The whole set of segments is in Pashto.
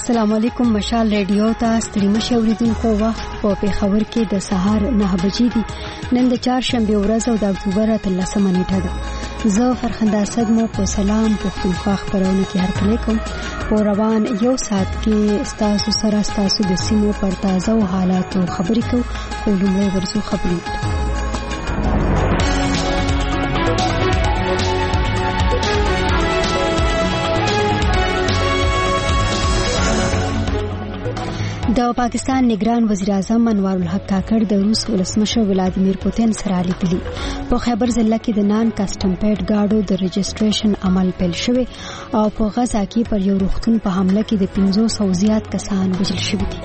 السلام علیکم. مشال ریډیو ته ستړي مشه اوریدونکو وخت په پیښور کې د سهار 9 بجې دي. نن د چهارشنبه ورځ او د اکتوبر 13 نیټه ده. زه فرخنده اسد مو په سلام پښتونخوا خبرونه کې هرکلی کوم. په روان یو ساعت کې ستاسو سره ستاسو د سیمو پر تازه حالاتو خبرې کوو. لومړی ورځو خبرې. د پاکستان نگران وزیر اعظم انوار الحق کاکړ د روس ولسمشر ولادیمیر پوتین سره لیدلی. په خیبر ضلع کې د نان کسټم پیډ گاډو د رجسټریشن عمل پیل شوی او په غزا کې پر یو روغتون په حمله کې د 500 زیات کسان وژل شوي دي.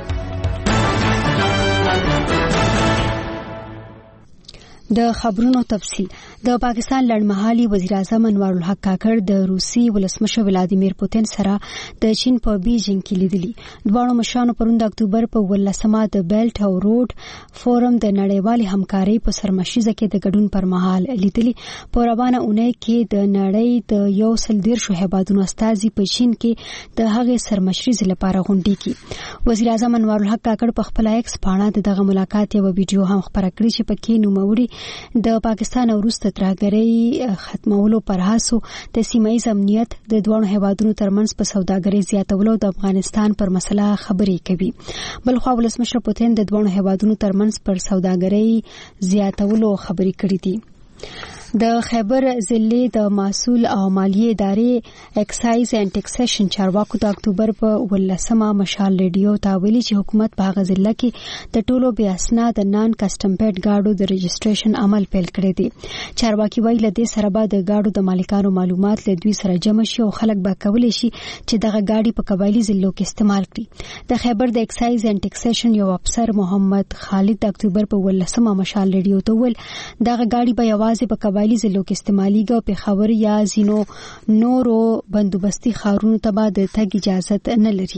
د خبرونو تفصیل. د پاکستان لړمحالي وزیر اعظم انوار الحق کاکړ د روسي ولسمشر ولادیمیر پوتین سره د چین په بیجینګ کې لیدلی. دواړو مشرانو پرون د اکتوبر په 18مه د بیلټ او روډ فورم د نړیوالې همکارۍ په سرمشریزه کې د ګډون پر مهال لیدلی. په روانه اونۍ کې د نړۍ د 130 هیوادونو استازي په چین کې د هغې سرمشریزې لپاره غونډې کې. وزیر اعظم انوار الحق کاکړ په خپل ایکس پاڼه دغه ملاقات یو ویډیو هم خپره کړی چې پکې نوموړي د پاکستان او روس ترهګرۍ ختمولو پر هڅو د سیمه ایز امنیت د دوه هیوادونو ترمنځ په سوداګرۍ زیاتولو د افغانستان پر مسله خبرې کوي. بلخو ولسمشر پوتین د دوه هیوادونو ترمنځ پر سوداګرۍ زیاتولو خبرې کړې دي. د خیبر ضلع د محصول او مالیې ادارې ایکسایز اینڈ ټیکسیشن چارواکو د اکتوبر په 18مه مشال ریډیو ته ویلي چې حکومت په هغه ضلع کې د ټولو بې اسناد نان کسټم پیډ گاډو د رجسټریشن عمل پیل کړی دی. چارواکي وایي له دې سره به د گاډو د مالکانو معلومات له دوی سره جمع شي او خلک به کولی شي چې دغه گاډي په قبایلی ضلعو کې استعمال کړي. د خیبر د ایکسایز اینڈ ټیکسیشن یو افسر محمد خالد د اکتوبر په 18مه مشال ریډیو ته ویل دغه گاډي به یوازې په قبایلی ضلعو کې استعماليږي او پیښور یا ځینو نورو بندوبستي ښارونو ته به د تګ اجازه نه لري.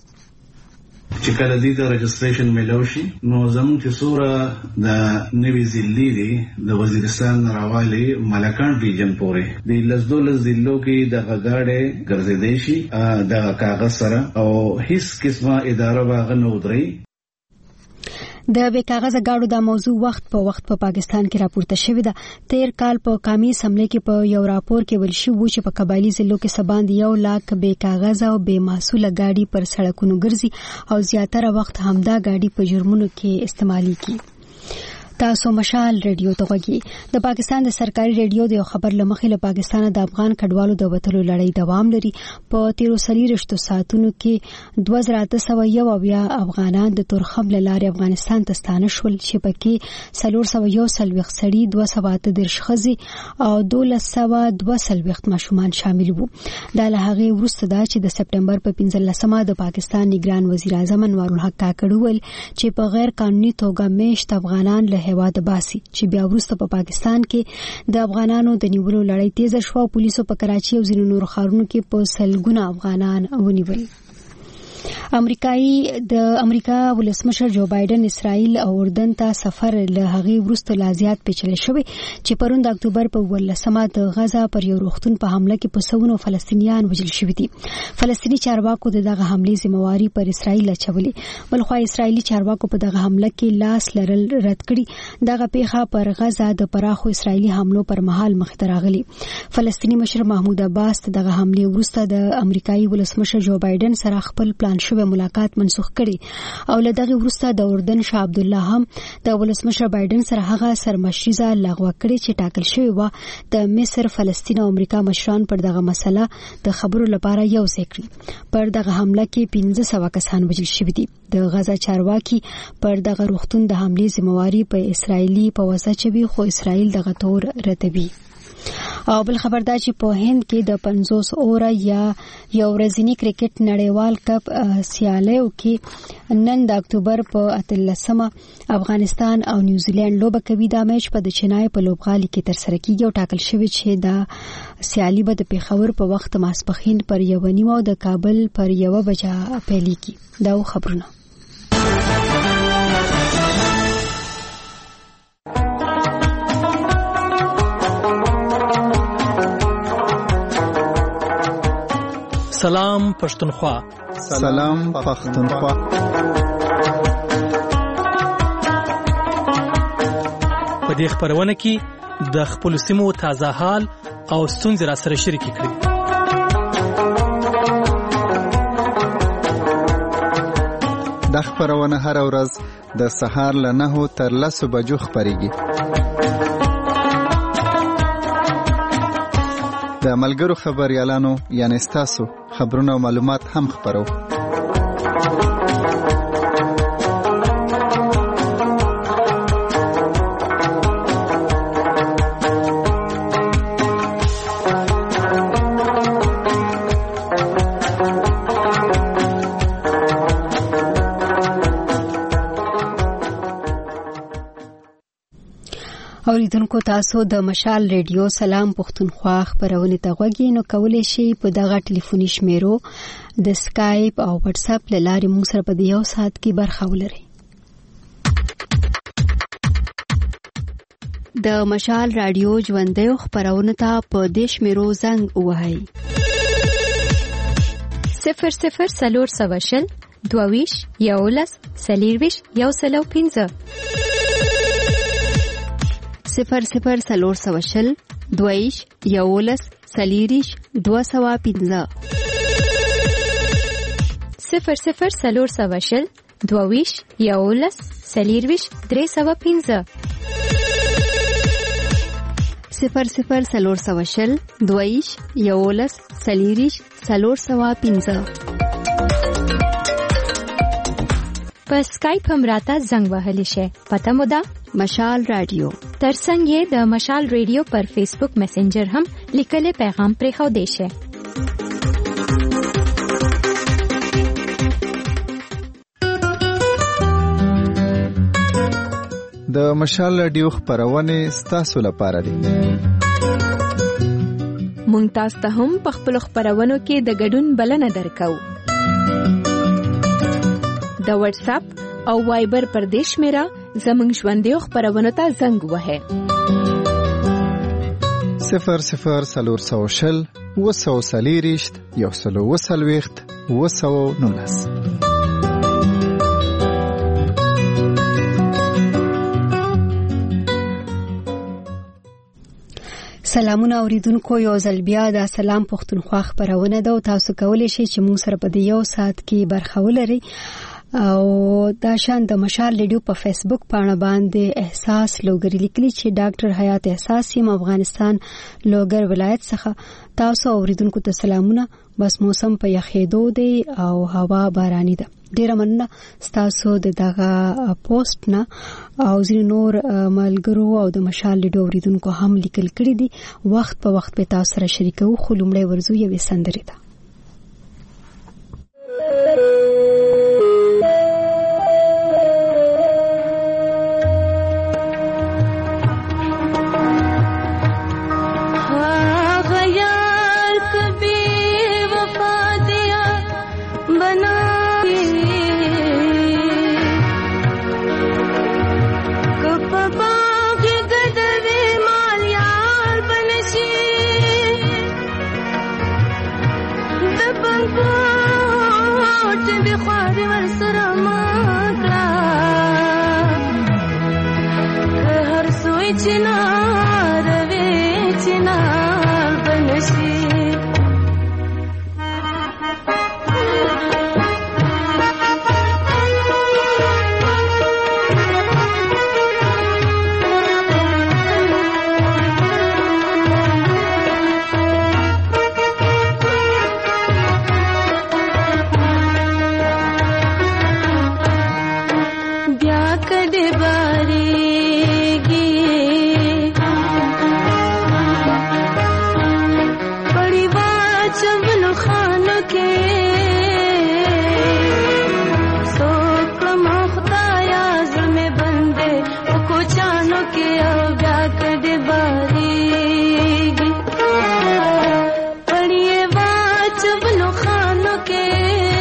چې کله دې ته رجسټریشن ملوشي نو زموږ چې سوره د نوي ضلع دی د وزیرستان راوالي ملکان ریجن پورې د لزدول ضلعو کې د غاړې ګرځېدې شي د کاغذ سره او هیڅ قسمه اداره واغ نه ودري. د بې کاغذه گاډو د موضوع وخت په پاکستان کې راپورته شوې ده. تیر کال په قومي اسمبلی کې په یو راپور کې ویل شوی چې په قبایلی ضلعو کې سباند 1 لاک بې کاغذه او بې محصوله گاډي پر سړکونو ګرځي او زیاتره وخت همدا گاډي په جرمونو کې استعماليږي. تاسو مشال ریډیو ته غوږی. د پاکستان د سرکاري ریډیو د خبر لمخې له پاکستان د افغان کډوالو د وټلو لړۍ دوام لري. په 13 ساعتونو کې 2801 افغانان د تورخم لارې افغانستان ته ستانه شول چې پکې 401 سړي 208 ښځې او 1222 ماشومان شامل وو. دا له هغې وروسته ده چې د سپټمبر په 15مه د پاکستان نگران وزیر اعظم انوار الحق کاکړ ویل چې په غیر قانوني توګه میشت افغانان له هیواد باسي چې بیا وروسته په پاکستان کې د افغانانو د نیولو لړۍ تیزه شوه او پولیسو په کراچي او ځینو نورو ښارونو کې په سلګونه افغانان ونیول. امریکا ولسمشر جو بایدن اسرائیل او اردن ته سفر له هغې وروسته لا زیات پیچلی شوی چې پرون د اکتوبر په 18مه د غزا پر یو روغتون په حمله کې په سونو فلسطینیان وژل شوي دي. فلسطینی چارواکو د دغه حملې ذمہواری پر اسرائیل اچولې. بلخو اسرائیلي چارواکو په دغه حمله کې لاس لرل رد کړي. دغه پیښه پر غزا د پراخو اسرائیلي حملو پر مهال مخ ته راغلي. فلسطینی مشر محمود عباس دغه حملې وروسته د امریکایي ولسمشر جو بایدن سره خپل پلان شوی ملاقات منسوخ کړي او له دغه وروسته د اردن شاه عبد الله هم د ولسمشر بایدن سره هغه سرمشریزه لغوه کړي چې ټاکل شوی و. د مصر، فلسطین او امریکا مشران پر دغه مسله د خبرو لپاره یو ځای کړي. پر دغه حمله کې 500 کسان وژل شوي دي. د غزا چارواکي پر دغه روغتون د حملې ذمہواری په اسرائیلي په وسه چوي خو اسرائیل دغه تور ردوي. او بل خبردار چې په هند کې د 50 اوره یا یو ورځنی کرکټ نړیوال کپ سیالیو کې نن د اکتوبر په 13مه افغانستان او نیوزیلند لوبه کوي. دا میچ په د چنای په لوبغالي کې ترسره کیږي او ټاکل شوی چې دا سیالي به د پیښور په وخت ماسپښین پر 1:30 او د کابل پر 1 بجه پیلېږي. دا خبرونه. سلام پښتونخوا. سلام پښتونخوا. په دې خبرونه کې د خپل سیمو تازه حال او ستونزې را سره شریک کړي. د خبرونه هر ورځ د سهار له 9 تر 10 بجو خبريږي. د ملګرو خبريالانو یعنی تاسو خبرونه او معلومات هم خبرو. اوریدونکو تاسو د مشال ریډیو سلام پښتونخوا خبرونه ته غوږی نو کولای شئ په دغه ټلیفوني شمیرو د سکایپ او واتس اپ لارې موږ سره په یو ساعت کې برخه ولرئ. د مشال رادیو ژوندۍ خبرونه ته په دې شمیرو زنګ ووهئ. 00 22 11 40 105 00 420 22 11 40 205 00 420 22 11 40 305 00 420 22 11 40 305 په سکایپ هم راته زنګ وهلی شي. پته مو ده مشال رادیو. ترڅنګ یې د مشال ریډیو پر فیسبوک میسنجر هم لیکلي پیغام پرې خو دی شي. د مشال رادیو خبرونه ستاسو لپاره دي. مونږ تاسو ته هم په خپل خبرونو کې د ګډون بلنه درکو. د واتس اپ او وایبر پر دیش میرا زمنګ ژوندۍ خبرونه ته زنګ وهه. 00 420 120 سلامونه اوریدونکو، یو ځل بیا د سلام پښتونخوا خبرونه ده او تاسو کولی شئ چې موږ سره په دې یو ساعت کې برخه ولرئ. او دا شان د مشال ریډیو په فیسبوک پاڼه باندې احساس لوګری لیکلی چې ډاکټر حیات احساسي افغانستان لوګر ولایت څخه تاسو اوریدونکو ته سلامونه. بس موسم په یخېدو دی او هوا باراني ده. ډیره مننه تاسو دغه پوسټ نه او ځینې نور ملګرو او د مشال ریډیو اوریدونکو هم لیکل کړي دي. وخت په وخت په تاسو سره شریکو. خو لومړی ورزو یوې سندرې ده.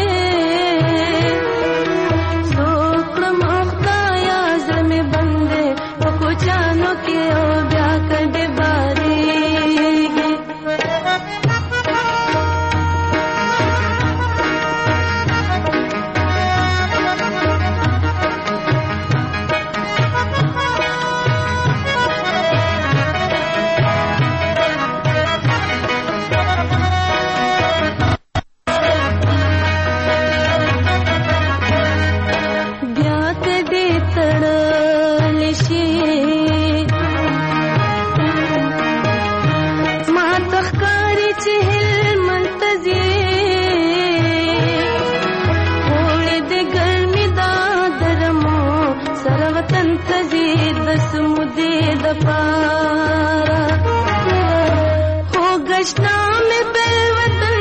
बंदे وطن تزید بسمودی دپارا ہو گشنا میں بل وطن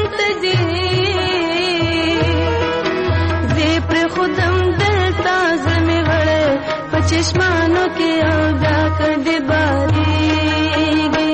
تزید زی پر خودم دل تاز میں وڑے پچشمانوں کے او جا کر دے باری گی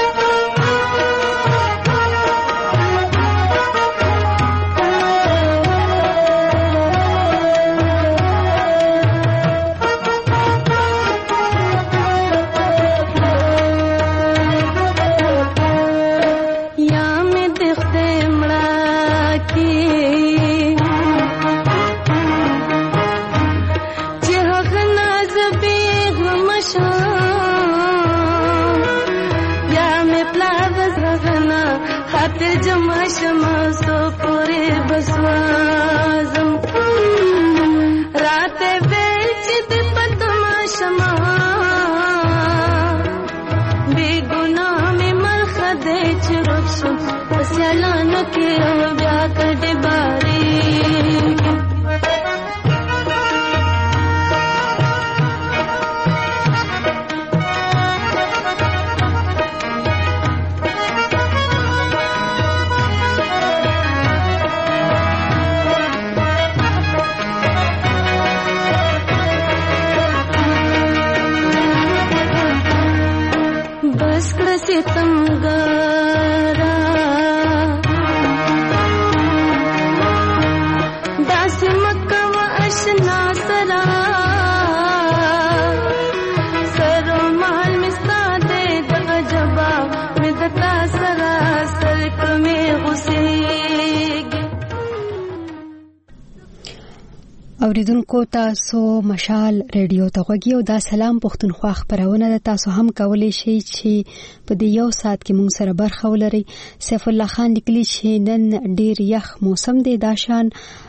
اوریدونکو تاسو مشال ریډیو ته غوږی او دا سلام پښتونخوا خبرونه ده. تاسو هم کولی شئ چې په دې یو ساعت کې مونږ سره برخه ولرئ. سیف الله خان لیکلی چې نن ډیر یخ موسم دی. دا شان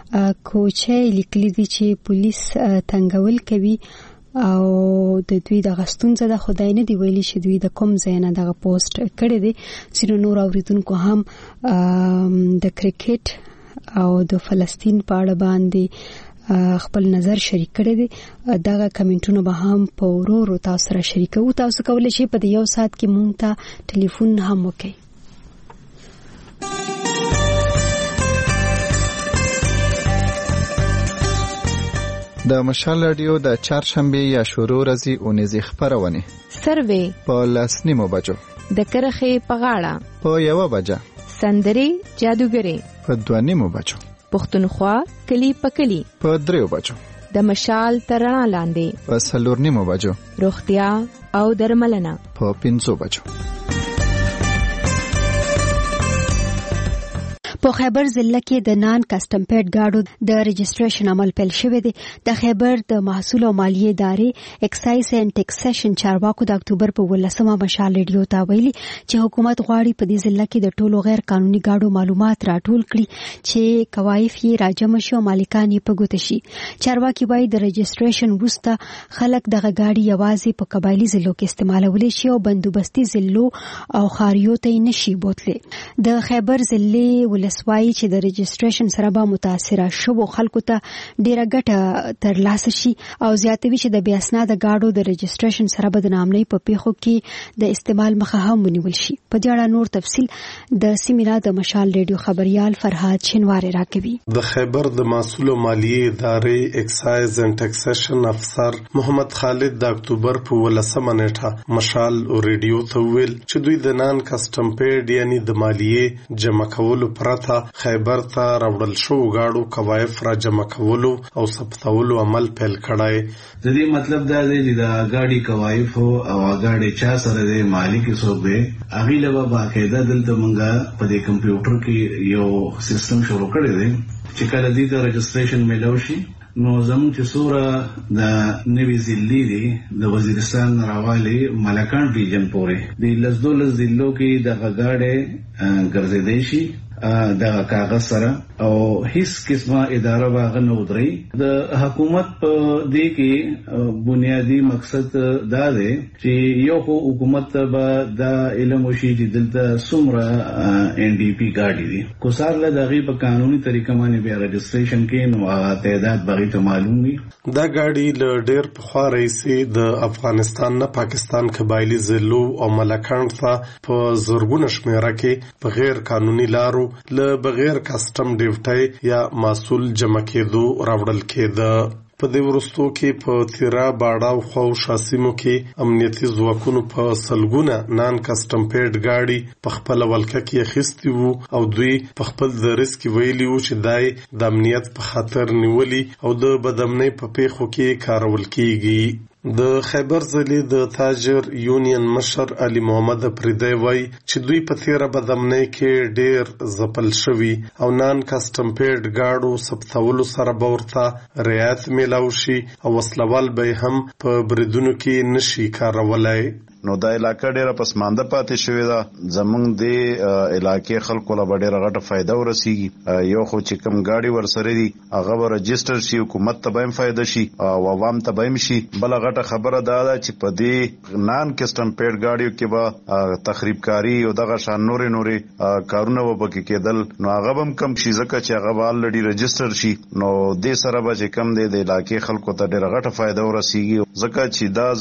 کوچې لیکلی دي چې پولیس تنګول کوي او د دوی د غستونځه د خدای نه دی ویلي چې دوی د کوم ځای نه دغه پوسټ کړی دی. ځینو نور اوریدونکو هم د کرکټ او د فلسطین په اړه باندې خپل نظر شریک کړی دی. دغه کمنټونه به هم په ورو تاسو سره شریکو. تاسو کولای شئ په دې یو ساعت کې مونږ ته ټلیفون هم وکړئ. د مشال رادیو د چهارشنبه یا شروع ورځې اونیزې خبرونه سروې په لسنیمو بجو د کرخې په غاړه په 1 بجه سندري جادوګري په 2 بجو پښتونخوا کلی په کلی په 3 بجو د مشال ترنا لاندې په 4 بجو روغتیا او درملنه په 5 بجو. په خیبر ضلع کې د نان کسٹم پیډ گاډو د رجسټریشن عمل پیل شوی دی. د خیبر د محصول او مالیه ادارې ایکسایز اینڈ ټیکسیشن چارواکو د اکتوبر په 18مه مشال ریډیو ته ویلي چې حکومت غواړي په دې ضلع کې د ټولو غیر قانوني گاډو معلومات راټول کړي چې کوایف یې راجم شي او مالکان یې په ګوته شي. چارواکي وايي د رجسټریشن وروسته خلک دغه گاډي یوازې په قبایلی ضلعو کې استعمالولی شي او بندوبستي ضلعو او خاریو ته نشي بوتلی. د خیبر ضلع ولسوایي چې د رجسټریشن سره به متاثره شوو خلکو ته ډیره ګټه ترلاسه شي او زیاتوي چې د بې اسناده گاډو د رجسټریشن سره به د نامنۍ په پیښو کې د استعمال مخه هم ونیول شي. په دې اړه نور تفصیل د سیمینار د مشال ریډیو خبريال فرهاد شینواری راکوي. د خیبر د محصول او مالیه ادارې ایکسایز اینڈ ټیکسیشن افسر محمد خالد د اکتوبر په 18مه نیټه مشال ریډیو ته ویل چې دوی د نان کسٹم پیډ یعنی د مالیه جمع کولو پرته خیبر ته راوړل شو گاډو کوایف را جمع کولو او ثبتولو عمل پیل کړای. د دې مطلب دا دی چې دا گاډي کوایف او گاډي چا سره د مالک څوک دی هغه له باقاعده دلته مونږه په دې کمپیوټر کې یو سیستم شروع کړی دی چې کله دې ته رجسټریشن ملو شي نو زموږ چې سوره د نوی ضلع دی د وزیرستان راوالي ملکان ډیجن پورې د لزدولز ضلعو کې د غاډه ګرځېدې شي د کاغذ سره او هیڅ قسمه اداره باغ نه ودري. د حکومت په دې کې بنیادی مقصد دا دی چې یو حکومت به د علم وشي چې دلته څومره NDP ګاډي دي کو سار له دغه په قانوني طریقه باندې بیا رجسټریشن کې نو تعداد بغي ته معلوم وي. دا ګاډي له ډېر پخوا راهیسې د افغانستان نه پاکستان قبایلی ضلعو او ملکانډ ته په زرګونه شمېره کې په غیر قانوني لارو له بغیر کسټم ډیوټي یا محصول جمع کېدو راوړل کېده. په دې وروستو کې په تیرا باډا او خو شاسمو کې امنیتي ځواکونو په سلګونه نان کسټم پیډ ګاډي په خپل ولکه کې اخیستي وو او دوی په خپل درس کې ویلي وو چې دای د امنیت په خاطر نیولي او د بدامنۍ په پیښو کې کارول کیږي. د خیبر ضلع د تاجر یونین مشر علي محمد پریدی وای چې دوی په تیره بدامنۍ کې ډیر ځپل شوي او نان کسټم پیډ ګاډو ثبتولو سره به ورته رعایت میلاو شي او وسلوال به هم په بریدونو کې نشي کارولای. نو دا علاقه ډیره پسمانده پاتې شوې ده. زمونږ د علاقې خلکو له ډیره غټه فایده ورسیږي. یو خو چې کوم ګاډي ورسره دي هغه به رجسټر شي، حکومت ته به هم فایده شي او عوام ته به هم شي. بل غټه خبره دا ده چې په دې نان کسټم پیډ ګاډیو کې به تخریب کاری او دغه شان نورې کارونه به پکې کېدل نو هغه به هم کم شي ځکه چې هغه به الریډي رجسټر شي. نو دې سره به چې کم دی د علاقې خلکو ته ډیره غټه فایده ورسیږي ځکه چې دا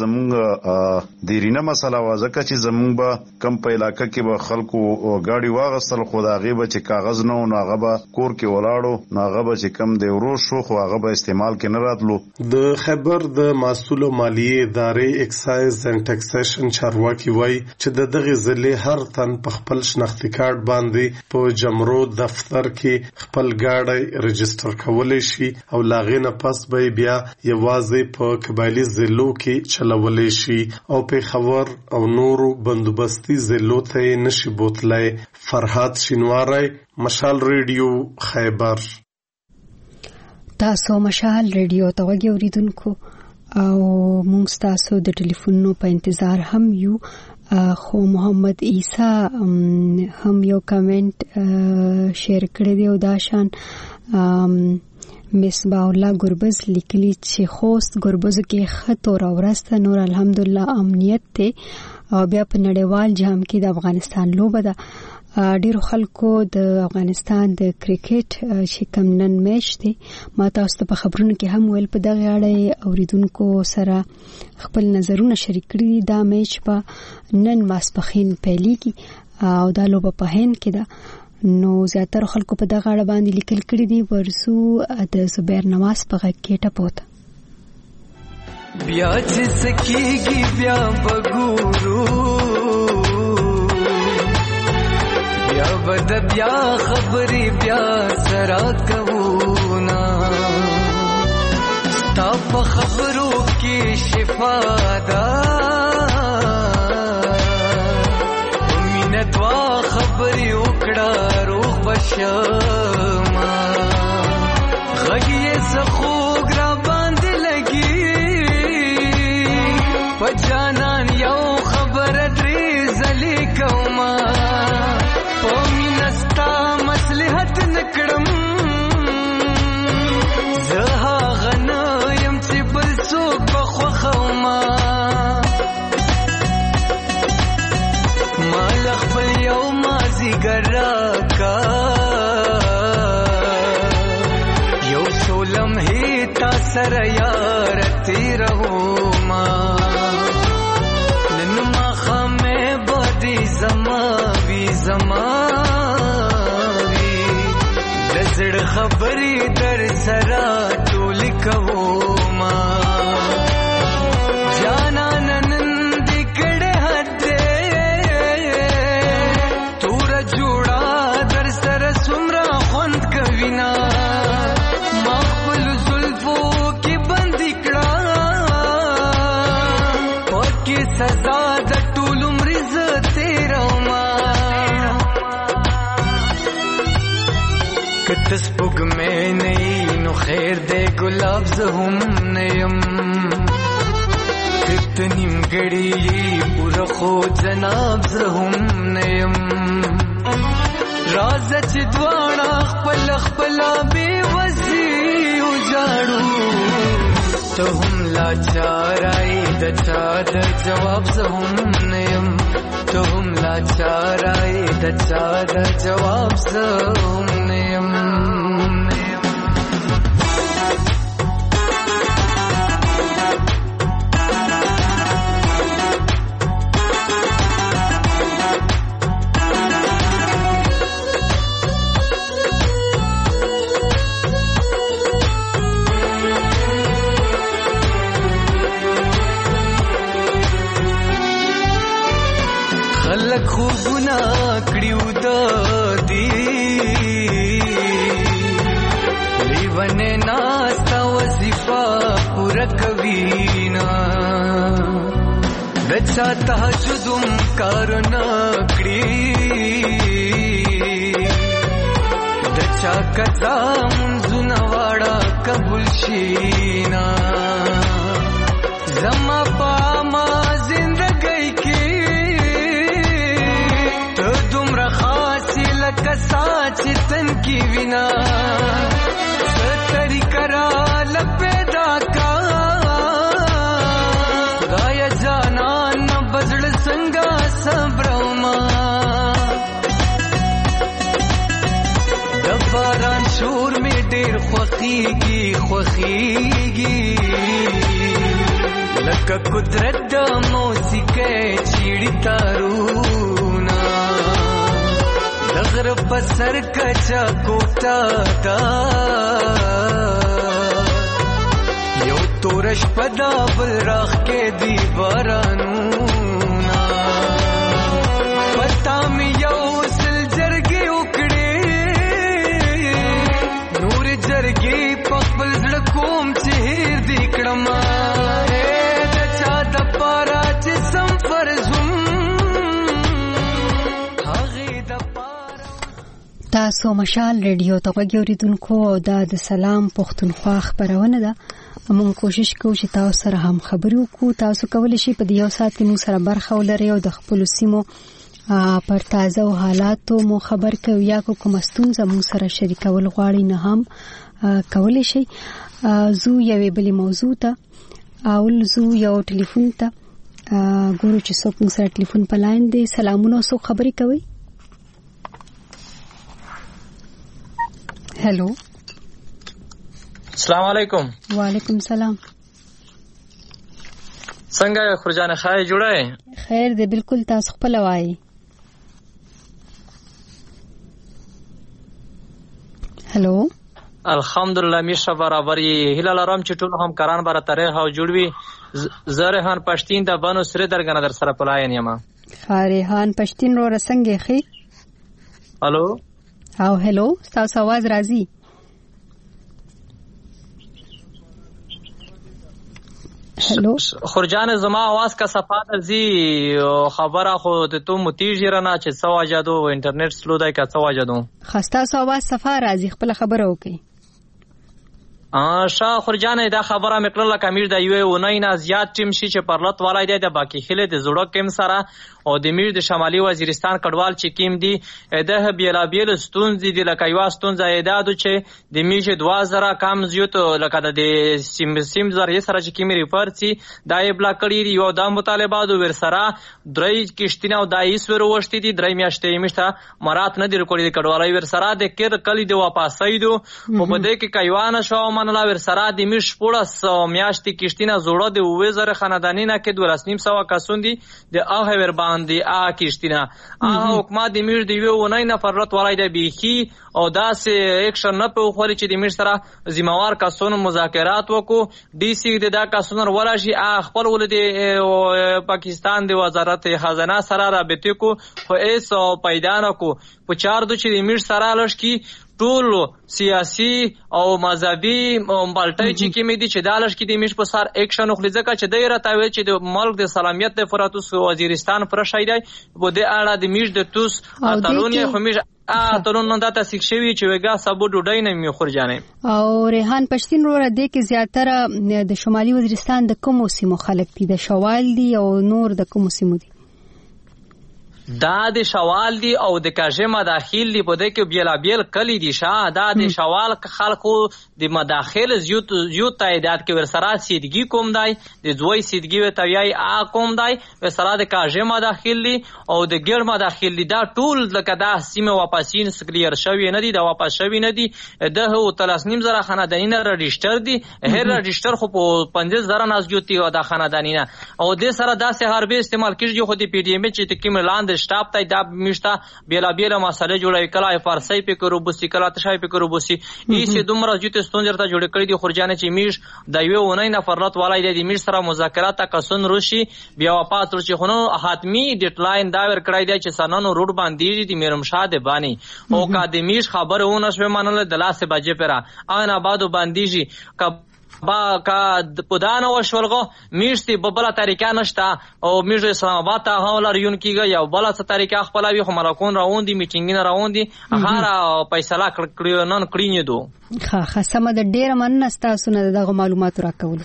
زمونږ دیرینه مسله وا ځکه چې زمونږ به کم په علاقه کې به خلکو ګاډي واغستل خو د هغې به چې کاغذ نه و نو هغه به کور کې ولاړو نو هغه به چې کم دی ورو شو خو هغه به استعمال کې نه راتلو. د خیبر د محصول او مالیې ادارې اکسایز اینڈ ټیکسیشن چارواکي وایي چې د دغې ضلع هر تن په خپل شناختي کارت باندې په جمرو دفتر کې خپل ګاډی رجسټر کولی شي او له هغې نه پس به بیا یوازې په قبایلي ضلعو کې چلولی شي او پېښور او نورو بندوبستي ضلعو ته یې نشي بوتلی. فرهاد شینواری، مشال ریډیو، خیبر. تاسو مشال ریډیو ته غوږ اوریدونکو او موږ تاسو د ټلیفونونو په انتظار هم یو. خو محمد عیسی هم یو کمنټ شیر کړی دی او دا شان مصباح الله ګربز لیکلی چې خوست ګربزو کې خط او ورسته نور الحمدلله امنیت ته او بیا په نړیوال جام کې د افغانستان لوبه ده. ډیرو خلکو د افغانستان د کرکټ چې کوم نن میچ دی ما تاسو ته په خبرونو کې هم ویل په دغه اړه اوریدونکو سره خپل نظرونه شریک کړي. دا میچ په نن ماسپخین پیلېږي او دا لوبه په هند کې ده نو زیاتره خلکو په دغه اړه باندې لیکل کړي دي. ورسو د زبیر نواز په غږ کې ټپوت بیا چې سکیږي بیا بګورو بیا بد بیا خبرې بیا سرا کونا ستا په خبرو کې شفا ده مینه دوا خبرې وکړه روغ بشما غږ یې زخوږ را باندې لګي په جانان یو خبره درې ځلې کوما په مینه ستا مصلحت نه کړم زه هغه نه یم چې بل څوک به خوښوما ما له خپل یو مازدیګر راکا یو څو لمحې تا سره یاره تېروما نن ماښامې به دې زما وي زما وي د زړه خبرې در سره ټولې کوما جانانه نن دې کړې حد توره جوړه در سره څومره خوند کوي نه ما خپلو زلفو کې بندي کړه پکې سزا د ټول عمر زه تېروما که ته سپوږمۍ نه یې نو خیر دی ګلاب زه هم نه یم که ته نیمګړې یې پوره خو جناب زه هم نه یم راځه چې دواړه خپل خپل بې وسي وجاړو ته هم لاچارای د چا د جواب زه هم نه یم ته هم لاچارای د چا د جواب زه هم نه یم خلق خوبونه کړیو د دې لیونه ناستا وظیفه پوره کوي نه د چا تهجدم کار نه کړی د چا قضا منځونه واړه قبول شي نه زما پاما زندګۍ کې کساچ تن کی وینا ستری کرا لپیدا کا غایا جانا نہ بزړ څنګه صبرما د باران شور می ډیر خوخیږي لکه قدرت د موسیقي چیړی تارونا غر پسر کچا کوټا دا یو تورش پدا بل راخ کې دی بارانونا پتا می یو سل جرګي وکړي نور جرګي په خپل ځل کوم چې هیر دی کړم د چا د پارا چې سم فرزم تاسو مشال ریډیو ته وګورئ او دا د سلام پښتونخوا خبرونه ده. موږ کوشش کوو چې تاسو سره هم خبرې وکړو. تاسو کولی شئ په دې یو ساعت کې موږ سره برخه ولرئ او د خپل سیمو پر تازه او حالاتو مو خبر کوي یا کوم ستونزه موږ سره شریکول غواړئ نه هم کولی شئ. زو یوې بلې موضوع ته زو یو ټلیفون ته ګورو چې څوک موږ سره ټلیفون په لاین دی. سلامونه، څوک خبرې کوي؟ हेलो अस्सलाम वालेकुम। वालेकुम सलाम। څنګه خرجانه خای جوړه؟ خیر دې بالکل. تاسو خپل وایي. हेलो الحمدلله میشه برابرې هله لرم چې ټول هم کاران بر تاریخ او جوړوي. زرهان پښتین د بانو سره درګنه در سره پلاین یم. خارهان پښتین رو رسنګې خي. الو او هلو، تاسو आवाज راځي؟ هلو خرجان زما आवाज کا صفات ازي خبره خو ته تو متیجی رنا چې سوا جادو انټرنیټ سلو دای کا سوا جادو خستا سو आवाज صفه راځي. خپل خبره وکي. شاه خرجان دا خبره مکړه کمیر د یو ونای نه زیات ټیم شي چې پرلط والای دی د باقی خله د زړه کم سره او د میر د شمالي وزیرستان کډوال چې کیم دی د بیلابیل ستونزې د لکایوا ستونزې ایدادو چې د میشه 2000 کم زیات لکه د سیم زری سره چې کیمری پرڅي دای بلا کړی یو د مطالبات ور سره درې کشتینه او دایس ور وشتي دي درې میاشتې میشته مرات نه دی کړی د کډوالای ور سره د کړ کلی د واپسایدو په بده کې کایوان شو منلا ور سره د میش پوره میاشتې کشتینه زوړه د وزر خاندانی نه کې 2.5 کسون دي د هغه ور باندې کشتینه حکومت د میر دی ونای نه فرلت ولای د بیخي او داسې اکشن نه په خوري چې د میر سره ذمہوار کسونو مذاکرات وکړو. ډي سي د دا کسونو ولاشي خپل ولدي پاکستان د وزارت خزانه سره رابطه کو خو ایس پیدا نه کو په چار د چې د میر سره لش کی ټول سیاسي او مذهبي مالټي چې کې مې دي چې دالش کې د میش په سر اکشن خو ځکه چې د راتاوي چې د ملک د سلامیت د فراتوس وزیرستان پر شایدای بو د اړه د میش د توس اتلونی خو میش اتلون نن داته سیکشوي چې وګا سبو ډوډۍ نه می خورجانې او ریحان پښتین وروره د کې زیاتره د شمالي وزیرستان د کوم سیمو خلک دي؟ د شوال دي او نور د کوم سیمو دي؟ دا د شوال دی او د کاژه مداخل دی په دې کې بیلابیل کلی دي شاه دا د شوال خلکو د مداخل زیات تعداد کې ورسره سیدګي کوم دی د دوی سیدګي و تویای ا کوم دی ورسره د کاژه مداخل دی او د ګیر مداخل دی دا ټول لکه دا سیمه واپسین سکلیر شوی نه دی دا واپس شوی نه دی د هو 3.5 خاندانینه رجستر دی هر رجستر خو په 15000 ناس جوتی او دا خاندانینه او د سره داسې هربه استعمال کیږي خو د پی ډی ام چې کوم لاند شتاب ته دا میشته بیلا مسله جوړوي کله فارسی په کرو بوسي کله تشای په کرو بوسي ایسه دومره جوته ستونزه ته جوړ کړی دی خورجانه چې میش د یو ونای نفرات والای دی میش سره مذاکرات کسن روشي بیا واپس ورچی خونو حتمی ډیډلاین دا ور کړی دی چې سنانو روډ باندې دی میرم شاده بانی او کادمیش خبرونه شوه منل د لاسه بجې پرا ان آبادو باندې با کا پدانه وشولغه میشتي ببلا طریقه نشتا او میش اسلام آباد ته هولر یون کیږي یو بل څه طریقه خپلوي خو ملکون راوندي میټینګ راوندي هغه فیصله کړی نن کړی دو ښه سم د ډیر مننه سونه دغه معلومات راکول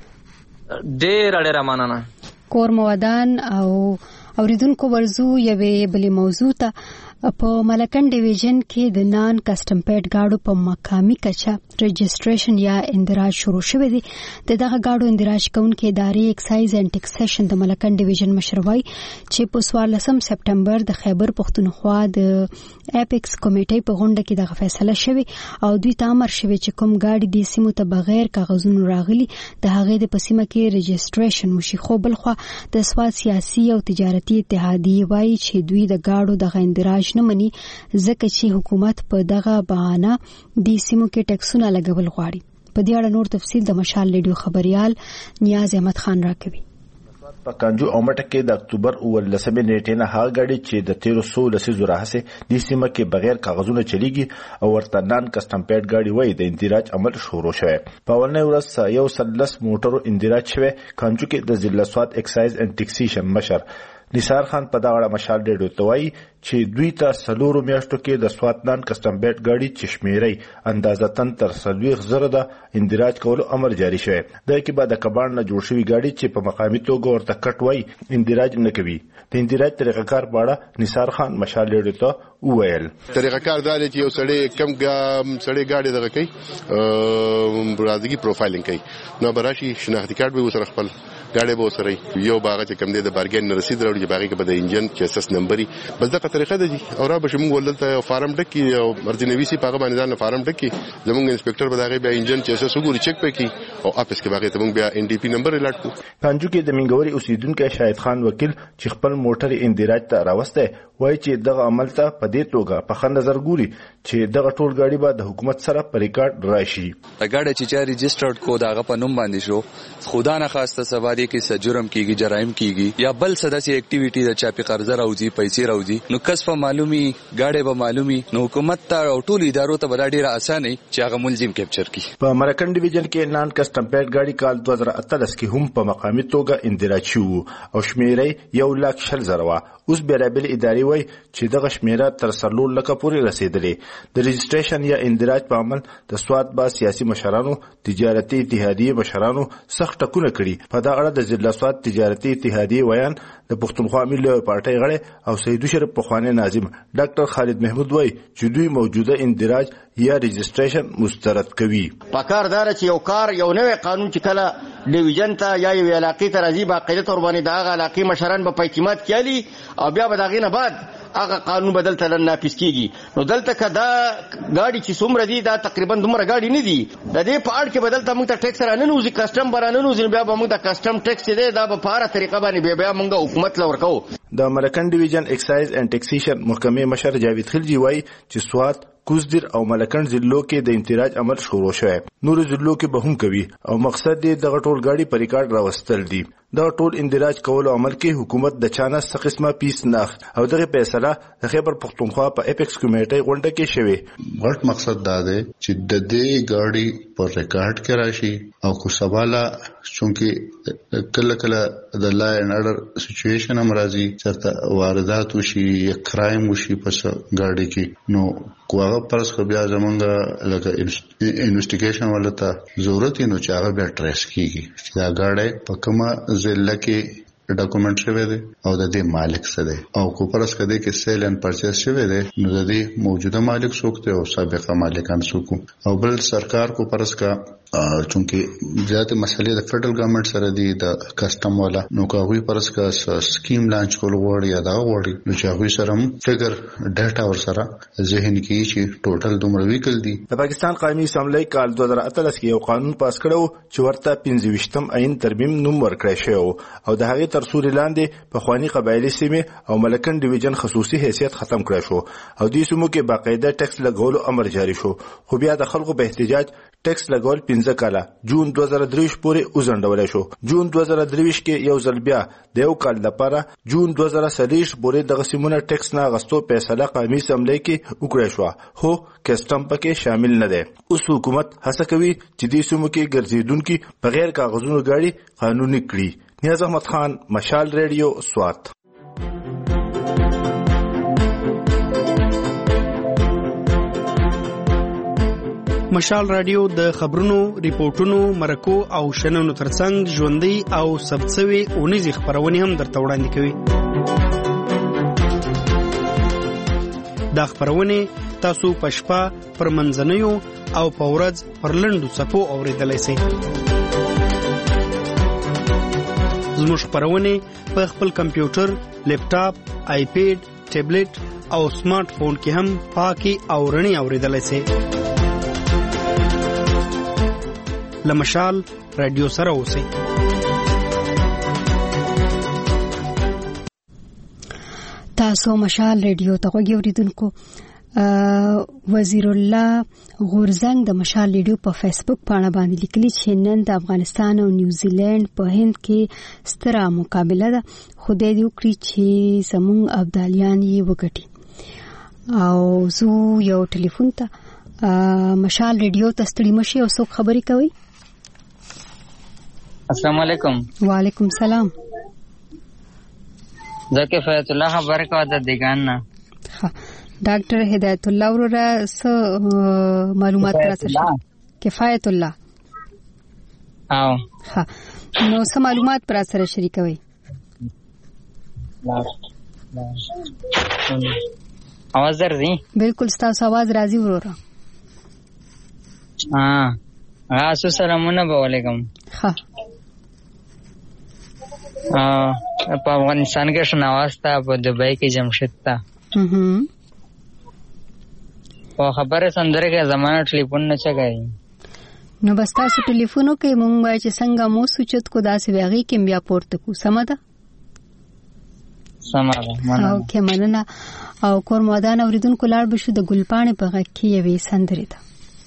ډیر مننه کور مودان او اوریدونکو ورزو یوې بلې موضوع ته په ملکن ډیویژن کې د نان کسٹم پیډ گاډو په مقامی کچا رجسټریشن یا اندراج شروع شوی دی دغه گاډو اندراج کوونکې ادارې ایکسایز اینڈ ټیکسیشن د ملکن ډیویژن مشروي چې په 14 سپټمبر د خیبر پښتونخوا د اپیکس کمیټې په غونډه کې دغه فیصله شوی او دوی ته امر شوی چې کوم گاډي د سیمو ته بغیر کاغذونو راغلي د هغې د پسیمه کې رجسټریشن وشي خو بلخوا د سواد سیاسي او تجارتي اتحادیه وایي چې دوی د گاډو د اندراج نه مني ځکه چې حکومت په دغه بهانه د سیمو کې ټیکسونه لګول غواړي په دې اړه نور تفصیل د مشال ریډیو خبريال نیاز احمد خان راکوي په کانجو او مټه کې د اکتوبر 19 نیټې نه هغه غاډي چې د 1300 لسیزو راهسه د سیمه کې بغیر کاغذونو چلیږي او ورته نان کسٹم پیډ غاډي وای د اندراج عمل شروع شوه په ولنې ورځ یو سلس موټرو اندراج شوه کانجو کې د ضلع سواد ایکسایز اینڈ ټیکسیشن مشر نثار خان په دا اړه مشال ډېډو توای چې دوی ته سلورو میاشتو کې د سواد نان کسٹم پیډ غاډي چشمیري اندازتن تر 30,000 د اندراج کولو امر جاری شوه د کې بعد د کبان نه جوړ شوی غاډي چې په مقامي توګه ورته کټ وای اندراج نه کوي د اندراج طریقه کار باړه نثار خان مشال ډېډو ته وویل طریقه کار دا چې یو سړی کم سړی غاډي دغه کوي برادګي پروفایلینګ کوي نو براشي شناختی کارت به وسره خپل غاډي به وسره یو باغ چې کم دی د بارګین رسید راوړي چې باغې کې به د انجن چیسس نمبري بس دغه طریقه ده او را به موږ ولته فارم ډکی او مرجنوي سي پاغه باندې ځان فارم ډکی زموږ انسپکټر به دغه بیا انجن چیسس وګوري چک پکې او اپس کې باغې ته موږ بیا ان ډي پی نمبر الاټ کو پنځو کې د منګوري اوسیدونکو شاهد خان وکیل چې خپل موټر اندراج ته راوسته وایي چې دغه عمل ته په دې توګه په خند نظر ګوري چې دغه ټول غاډي به د حکومت سره په ریکارډ راشي غاډي چې رجسټرډ کو دغه په نوم باندې شو خدا نه خواسته سوادي کې جرم کیږي جرایم کیږي یا بل سداسي اکټیویټي د چاپی قرضه راوځي پیسې راوځي نو کس په معلومي غاډي به معلومي نو حکومت ته او ټول ادارو ته بل ډیره اسانه چې هغه ملزم کیپچر کی په مرکن ډیویژن کې نان کسٹم پیډ غاډي کال 2013 کې هم په مقامي توګه اندراج شو او شمیرې 1,40,000 اوس بیرابل اداري وای چې دغه شمیره تر 3 لک پورې رسیدلې د رجسټریشن یا اندراج په عمل د سواد با سیاسي مشرانو تجارتي اتحادیه مشرانو سخت ټکونه کړي په دا اړه د ضلع سواد تجارتي اتحادیه ویان د پښتونخوا ملي پارټي غړي او سید شریف پخوانی ناظم ډاکټر خالد محمود وای چې دوی موجوده اندراج یا رجسټریشن مسترد کوي پکاردار چې یو کار یو نوې قانون چې کله ډیویژن ته یا یو علاقې ته راځي باقاعده تور باندې دغه علاقې مشران به اعتماد کړي او بیا به دغه نه بعد هغه قانون بدل ته نافذ کیږي نو دلته کدا غاډي چې څومره دي دا تقریبا دومره غاډي نه دي د دې په اړه کې بدل ته موږ ته ټیکس را نه نوځي کسٹم برانه نوځي بیا به موږ د کسٹم ټیکس دی دا په پاره طریقه باندې بیا موږ حکومت لور کوو د امریکن ډیویژن ایکسایز اینڈ ټیکسیشن محکمې مشر جاوید خلجی وایي چې سواد کوزدر او ملکن ضلعو کې د اندراج عمل شروع شوی نور ضلعو کې به هم کوي او مقصد دې دغه ټول غاډي په ریکارډ راوستل دي دا ټول اندراج کولو عمل کې حکومت د چانه څه قسمه پیس نه او دغه فیصله د خیبر پښتونخوا په اپیکس کمیټې غونډه کې شوی غټ مقصد دا دی چې د دې غاډي په ریکارډ کې راشي او خو سواله چونکه کله د لا ان اورډر سچويشن هم راځي چې واردات وشي یا کرایم وشي په غاډي کې نو کوغه پرس خو بیا زمونږ لکه انویسټیګیشن ولته ضرورت نو چې هغه بیا ټریس کیږي چې دا غاډي په کومه ضلع کې ډاکومنټ شوی دی او د دې مالک څه دی او کو پرس کده کې سیل ان پرچیز شوی دی نو د دې موجوده مالک څوک دی او سابقه مالکان څوک او بل سرکار کو پرس کا چونکه زیات مسلې د فدرل ګورنمنت سره دی د کسٹم والا نو کاوی پرس کا سکیم لانچ کول غوړي یا دا غوړي نو چې هغه سره فګر ډاټا ور سره ذهن کې چې ټوټل دومره ویکل دي. د پاکستان قومي اسمبلی کال 2018 کې یو قانون پاس کړو چې ورته 25م عین ترمیم نوم ورکړی شو او د هغې تر سوري لاندې په خواني قبایلی سیمې او ملکن ډیویژن خصوصي حیثیت ختم کړی شو او دې سیمو کې باقاعده ټیکس لګولو امر جاری شو خو بیا د خلکو په احتجاج ټیکس لګول 15 کاله جون 2023 پورې وزندول شو. جون 2023 کې یو ځل بیا د یو کال لپاره جون 2023 پورې د غسیمونه ټیکس نه غستو فیصله قومي اسمبلی کې وکړی شو هو کسٹم پکې شامل نه دی. اوس حکومت هڅه کوي چې دې سیمو کې ګرځیدونکو بغیر کاغذونو گاډي قانوني کړي. نیاز احمد خان، مشال ریډیو، سوات. مشال رادیو د خبرونو، ریپورتونو، مرکو او شننو ترڅنګ ژوندۍ او ثبتسوي اونیزې خبرونه هم درته وړاندې کوي. دا خبرونه تاسو په شپه پر منځنیو او په ورځ پر لنډو څپو اوریدلای شئ. زموږ خبرونه په خپل کمپیوټر، لیپټاپ، آیپیډ، ټابلیټ او سمارټ فون کې هم پاکي او رڼي اوریدلای شئ. لمشال رادیو سره اوسئ. تاسو مشال رادیو ته غوږی اوریدونکو. وزیر الله غورزنګ د مشال رادیو په فیسبوک باندې لیکلي چې نن د افغانستان او نیوزیلند په هند کې ستره مقابله ده. خدای دې وکړي چې زموږ ابدالیان یې وګټي. او زه یو ټلیفون ته مشال رادیو ته ستړي مشي او څوک خبرې کوي. السلام علیکم. وعلیکم السلام. زکه فیض الله خبر کا د دیګان نه. ډاکټر هدایت الله ورته معلومات راڅه کفایت الله. او ها نو سم معلومات پر سره شریکوي. आवाज درځي؟ بالکل ستاسو आवाज راځي وروره. سلامونه علیکم. ها په افغانستان کې شناواز ته په دبئی کې جمشید ته په خبره سندره کې زمانه ټلیفون نه چګای نو بس تاسو ټلیفونو کې مونږ چې څنګه مو سوچت کو داسې ویغي کې بیا پورته کو سماده او کې مننه او کور مودان اوریدونکو لاړ بشو د ګلپانې په غږ کې یوې سندره ده.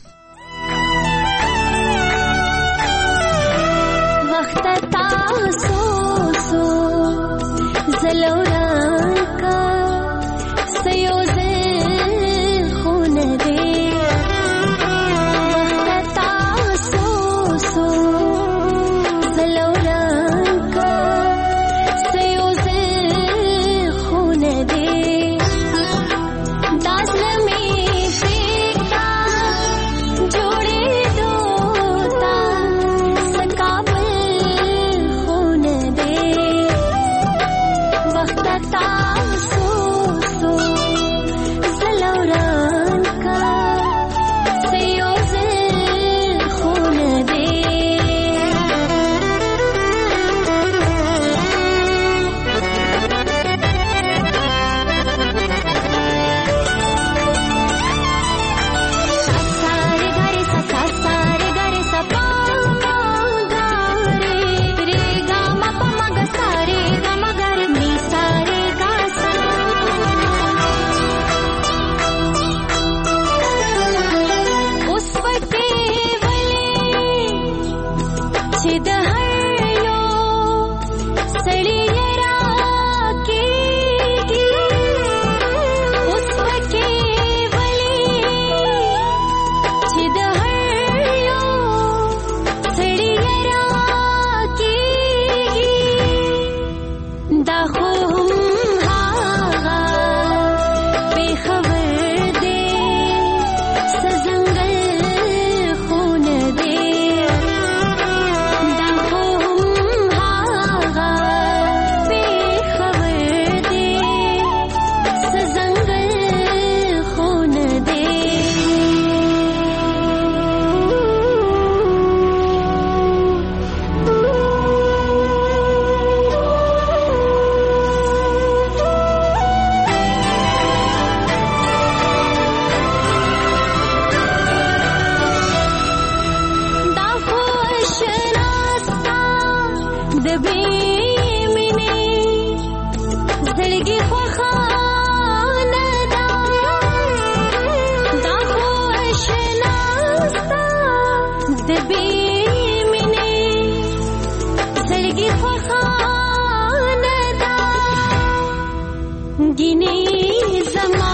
وخت تاسو سو زلورا کا سيوزه خون دے وخت تاسو سو زلورا کا سيوزه خون دے داس میں فیکا جوڑے دوتا سکابل خون دے وقت تاسو سو زلوران کا سیوزه خون دے سارے گھر سکا سارے گھر سپا گارے رے گا مپا مگ سارے گا مگر نی سارے گا سا اس وقتے ولے چھد ہر یو سڑی یرا کی گی اس وقتے ولے چھد ہر یو سڑی یرا کی گی دا خو ہم ہاغا بے خبر دے سزنگل خون دے دا خو ہم ہاغا زړګي خوخانه دا دا خو اشناستا د بې مینې زړګي خوخانه دا ګینې زما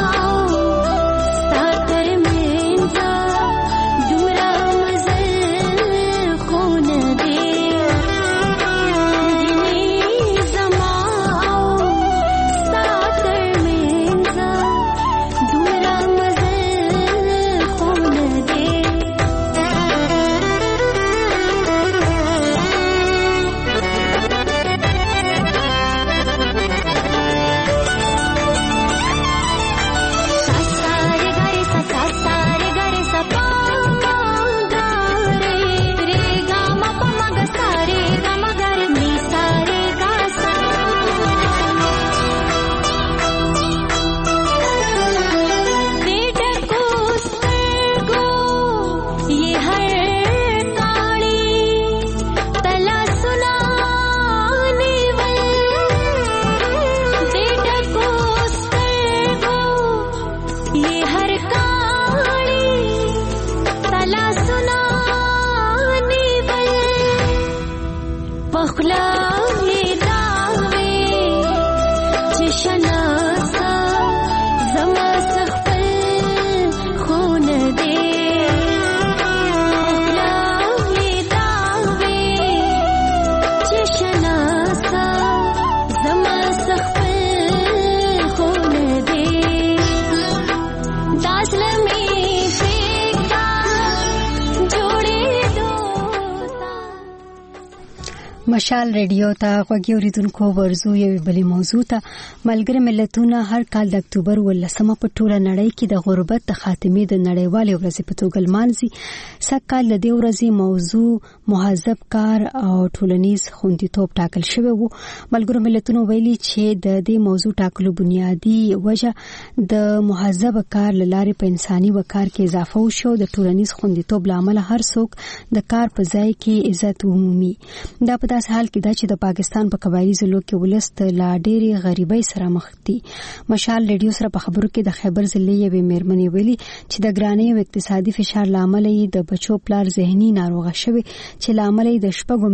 مشال ریډیو ته غوږی اوریدونکو ورزو یو بلې موضوع ته ملګری ملتونه هر کال د اکتوبر 18 په ټوله نړۍ کې د غربت د خاتمې د نړیوالې ورځې په توګه لمانځي. سږکال د دې ورځې موضوع مهذب کار او ټولنیز خوندیتوب ټاکل شوی و. ملګرو ملتونو ویلي چې د دې موضوع ټاکلو بنیادی وجه د مهذب کار لاره په انساني وقار کې اضافه وشو. د ټولنیز خوندیتوب لامل هر څوک د کار په ځای کې عزت ومومي. دا په حال کې دا چې د پاکستان په قبایلی ضلعو کې ولست لا ډېری غریبۍ سره مخ دي. مشال ریډیو سره په خبرو کې د خیبر ضلع یوې میرمنې ویلي چې د ګرانۍ او اقتصادي فشار لامل یې د بچو پلار ذهني ناروغه شوی چې لامل یې د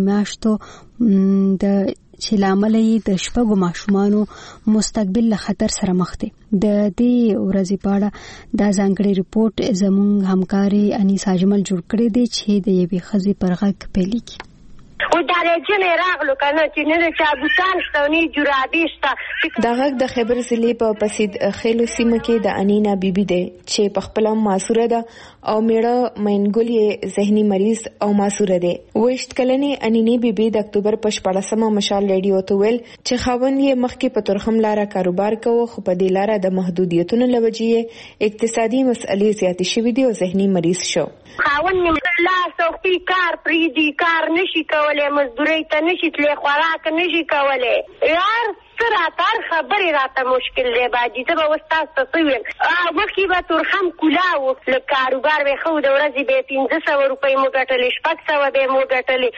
شپږو ماشومانو مستقبل له خطر سره مخ دي. د دې ورځې په اړه دا ځانګړی ریپورت زموږ همکاري انیسا جمل جوړ کړی دی چې د یوې ښځې پر غږ پیلېږي. او دا رجنه راغلو کنه چې نه چا بوتان شتونی جرابې شته. دا غږ د خیبر ضلع په پسید خیلو سیمه کې د انینا بیبي ده چې په خپل معصوره ده او میړه مینګل یې ذهني مریض او معصوره ده. وښت کلنې انینی بیبي د اکتوبر په 14مه مشال ریډیو ته ویل چې خاوند یې مخکې په ترخم لاره کاروبار کوي خو په دې لاره د محدودیتونو لوجې اقتصادي مسئلې زیاتې شوې دي او ذهني مریض شو. خاوند لا سوختی کار پریدي کار نشي کولای مزدوري ته نشي تلې خوراک نشي کولای یار سره تر خبرې راته مشکل دی باجی ته به استاد ته ویم مخکې به ترخم کولاو له کاروبار به خو د ورځې به 1500 روپۍ مو ګټلې 600 به مو ګټلې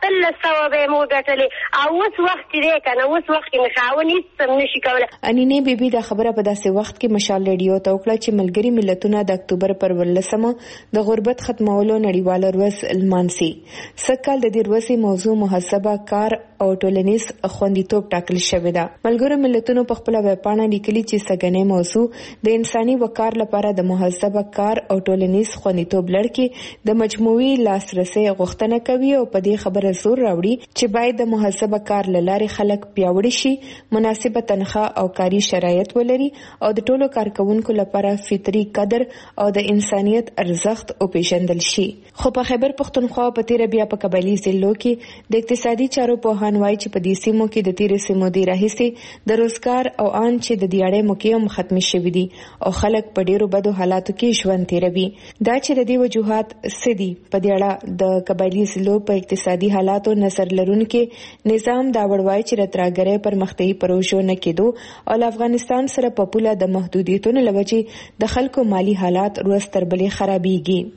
300 به مو ګټلې او اوس وخت دی کنه اوس وخت نه خاوني سم نشي کولای. انینه بیبي دا خبره په داسې وخت کې مشال ریډیو ته وکړه چې ملګری ملتونه د اکتوبر پر 18مه د غربت ختمولو نړیواله ورځ لمانځي. سږکال د دې ورځې موضوع محاسبه کار او ټولنیز خوندیتوب ټاکل شوی دی. ملګرو ملتونو په خپل ویبپاڼه لیکلي چې سګنې موضوع د انساني وقار لپاره د محاسبه کار او ټولنیز خوندیتوب لړ کې د مجموعي لاسرسي غوښتنه کوي او په دې خبره زور راوړي چې باید د محاسبه کار لارې خلک پیاوړي شي، مناسبه تنخواه او کاري شرایط ولري او د ټولو کارکونکو لپاره فطري قدر او د انسانيت ارزښت او پیژندل شي. خو په خیبر پښتونخوا په تیر بیا په قبایلی ضلعو کې د اقتصادي چارو په هانوای چې په دې سیمو کې د تیر سیمو دی راهسي د روزګار او ان چې د دیاړې مکیوم ختم شوي دي او خلک په ډیرو بدو حالاتو کې ژوند تیروي. دا چې د دې وجوهات سدي په دې اړه د قبایلی ضلعو په اقتصادي حالاتو نظر لرونکي نظام دا وړوي چې راتراګره پر مختلفي پروژو نه کېدو او افغانستان سره په پوله د محدودیتونو لوجې د خلکو مالی حالات روز تر بلې خرابيږي.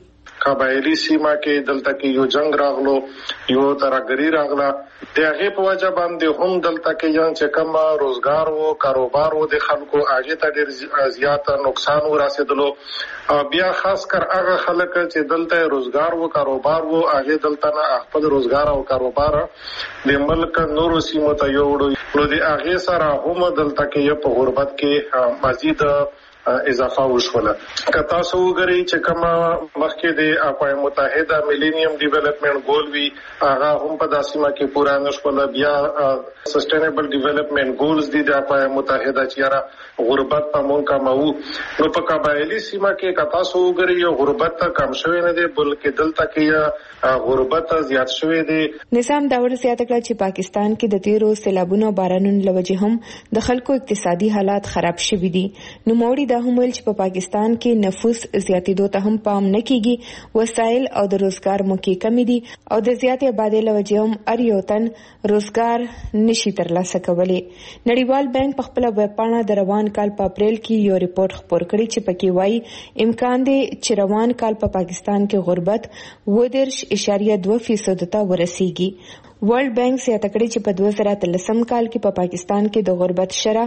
قبایلی سیمه کې دلته کې یو جنگ راغلو یو ترګری راغله د هغه په وجه باندې هم دلته کې یان چې کوم روزګار وو کاروبار وو د خلکو هغه ته ډیر زیات نقصان ورسېدلو بیا خاص کر هغه خلک چې دلته روزګار وو کاروبار وو هغه دلته نه خپل روزګار او کاروبار د ملک نورو سیمو ته یوړو نو د هغه سره هم دلته کې په غربت کې مزید اضافه وشوله که تاسو وګورئ چې کومه مخکې د اقوام متحده میلینیم ډیولپمنٹ ګول وی هغه هم په داسې ما کې پورا نشوله بیا سسټینبل ډیولپمنٹ ګولز دي د اقوام متحده چې غربت په مونږ کمو نو په قبایلی سیمه کې که تاسو وګورئ غربت کم شوی نه دی بلکې دلته کې غربت زیات شوی دی. نظام داور زیاته کړه چې پاکستان کې د تیرو سیلابونو بارانونو لوجه هم د خلکو اقتصادي حالات خراب شوي دي. نو موړي دا هم ویل چې په پاکستان کې نفوس زیاتېدو ته هم پام نه کیږي وسایل او د روزګار موقع کمی دي او د زیاتې آبادۍ لوجه هم هر یو تن روزګار نشي ترلاسه کولی. نړیوال بانک په خپل ویب پاڼه د روان کال په اپریل کې یو ریپورت خپور کړی چې پکې وایي امکان دی چې روان کال په پاکستان کې غربت 10.2% ته ورسیږي. ورلد بانک زیاته کړې چې په 2013 کال کې په پاکستان کې د غربت شرح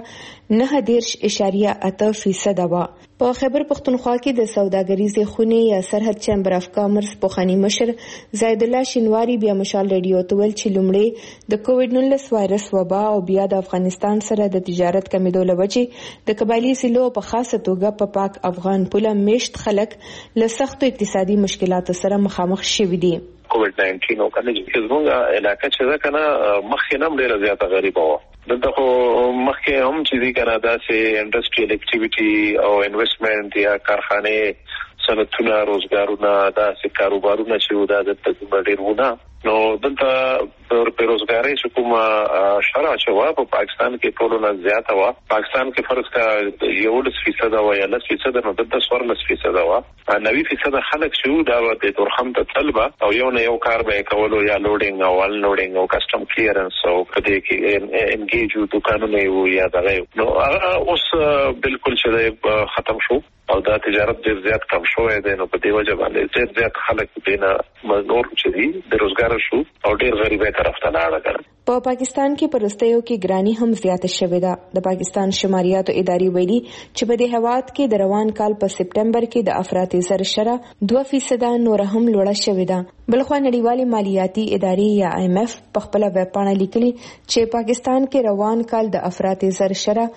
9.8% وه. په خیبر پختونخوا کې د سوداګریزې خونې یا سرحد چیمبر اف کامرس پوخانی مشر زید الله شینواری بیا مشال ریډیو ته ویل چې لومړی د کووډ-19 وایرس وبا او بیا د افغانستان سره د تجارت کمیدو لوجې د قبایلی سیلو په خاصه توګه په پاک افغان پوله میشت خلک له سختو اقتصادي مشکلاتو سره مخامخ شوي دي. کووډ-19 او کنه چې زموږ علاقه چې ده کنه مخکې نم ډیره زیاته غریبه وه دلته خو مخکې هم چې دي کنه داسې انډسټریل اکټیویټي او انویسټمنټ یا کارخانې صنعتونه روزګارونه داسې کاروبارونه چې دا دلته ډیر ونه نو دلته د بیروزګارۍ چې کومه شرح چې وه په پاکستان کې ټولو نه زیاته وه. پاکستان کې فرض کا 11% وه یا 10% نو دلته 14% وه. 90% خلک چې وو دا د تورخم ته تلل به او یو نه یو کار به یې کولو یا لوډینګ او انلوډینګ او کسټم کلیرنس او په دې کې انګیج وو دوکانونه وو یا دغه نو اوس بالکل چې ختم شو او دا تجارت ډیر زیات کم شوی دی نو په دې وجه باندې ډیر زیات خلک دینه نور چې دي بیروزګار شو او ډیر غریبۍ طرف ته لاړه کړه. په پاکستان کې پرستیو کې ګرانی هم زیاته شوې ده. د پاکستان شماریاتو ادارې ویلي چې په دې هواد کې د روان کال په سپټمبر کې د افراطي زر شرح 2% نور هم لوړه شوې ده. بلخوا نړیوالې مالیاتي ادارې یا IMF په خپل ویب پاڼه لیکلي چې پاکستان کې روان کال د افراطي زر شرح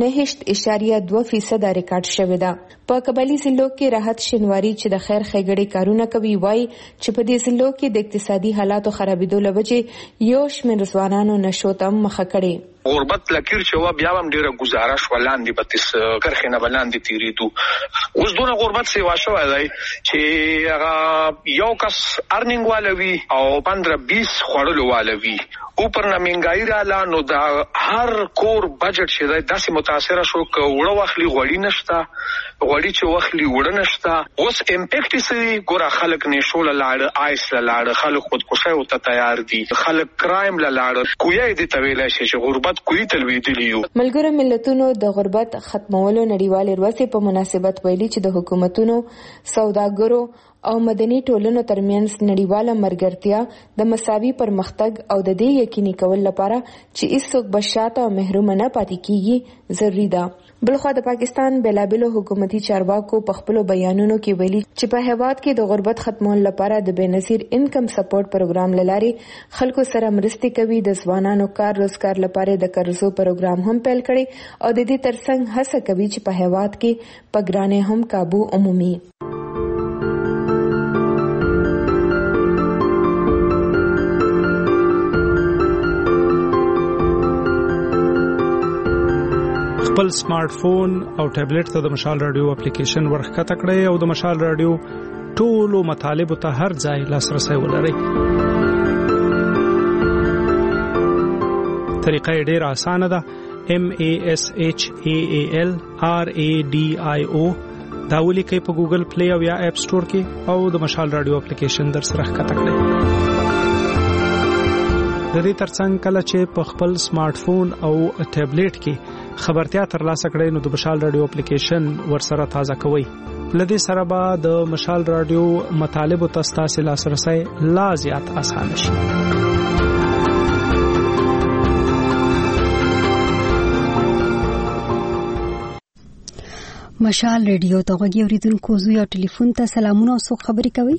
9.2% ریکارډ شوې ده. په قبایلی ضلعو کې راحت شینواری چې د خیر ښېګړې کارونه کوي وایي چې په دې ضلعو کې د اقتصادي حالاتو خرابېدو له وجې یو شمېر ځوانانو نشو ته مخه کړې. غربت لکیر چې و بیا هم ډیره گزارش ولاندې به تس کرخې نه بلاندې تیریدو اوس دونه غربت سیوا شوی دی چې هغه یو کس ارنینګ والوي او 15-20 خوړلو والوي او پر نه منګای رااله نو دا هر کور بجټ چې دی داسې متاثره شو که وړه واخلي غوړي نشته غوړي چې واخلي وړه نشته اوس امپیکټ یې ګوره خلک نشوله لاړه آیس له لاړه خلک خودکشۍ ورته تیار دي خلک کرایم له لاړه کویه دې ته ویلی شي چې غربت کوي تلویدلیو. ملګرو ملتونو د غربت ختمولو نړیوالې ورځې په مناسبت ویلي چې د حکومتونو سوداګرو او مدني ټولنو ترمنځ نړیواله مرګرتیا د مساوي پرمختګ او د دې یقیني کول لپاره چې هیڅوک به شاته او محروم نه پاتې کیږي ضروري ده. بلخوا د پاکستان بېلابېلو حکومتي چارواکو په خپلو بیانونو کې ویلي چې په هېواد کې د غربت ختمولو لپاره د بېنظیر انکم سپورټ پروګرام له لارې خلکو سره مرستې کوي. د ځوانانو کار روزګار لپاره د قرضو پروګرام هم پیل کړي او د دې ترڅنګ هڅه کوي چې په هېواد کې په ګرانۍ هم قابو عمومي. خپل سمارټ فون او ټابلیټ ته د مشال رادیو اپلیکیشن ورخکته کړئ او د مشال رادیو ټولو مطالبه ته هر ځای لاسرسي ولرئ. طریقه ډیره اسانه ده. MASHAAL RADIO دا ولیکئ په ګوګل پلی او یا اپ سٹور کې او د مشال رادیو اپلیکیشن در سره ښکته کړئ. د دې ترڅنګ کله چې په خپل سمارټ فون او ټابلیټ کې خبرتیا ترلاسه کړئ نو د مشال رادیو اپلیکیشن ورسره تازه کوئ لدې سره به د مشال رادیو مطالب او تاسو لاسرسي لا زیات آسان شي. مشال ریډیو ته غوږی اوریدونکو زو یا ټلیفون ته سلامونه او څوک خبرې کوي؟